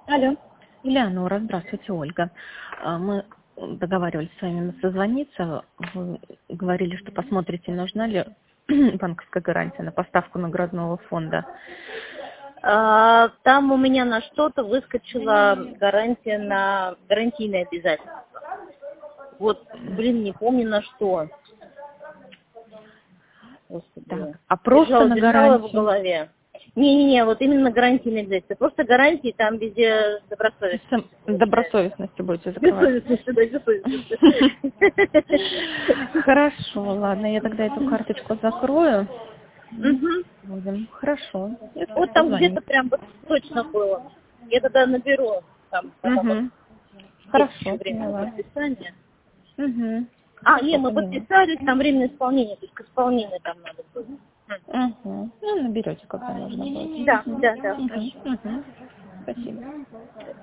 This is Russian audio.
Алло. Элеонора, здравствуйте, Ольга. Мы договаривались с вами созвониться. Вы говорили, что посмотрите, нужна ли банковская гарантия на поставку наградного фонда. Там у меня на что-то выскочила гарантия на гарантийные обязательства. Вот, не помню на что. Господи. Так, а просто на Держала в гарантию? голове. Не-не-не, вот именно гарантийные обязательства. Просто гарантии там везде добросовестность. Добросовестностью будете закрывать. Бессовестность. Хорошо, ладно, я тогда эту карточку закрою. Мгм. Будем. Хорошо. Я Вот там позвоню. где-то прям вот точно было. Я тогда наберу там потом вот есть еще Хорошо, время на поняла. подписание. Хорошо, Мы поняла. подписались, там время исполнения, то есть к исполнению там надо было. Ну, наберете, когда нужно будет. Да, хорошо. Спасибо.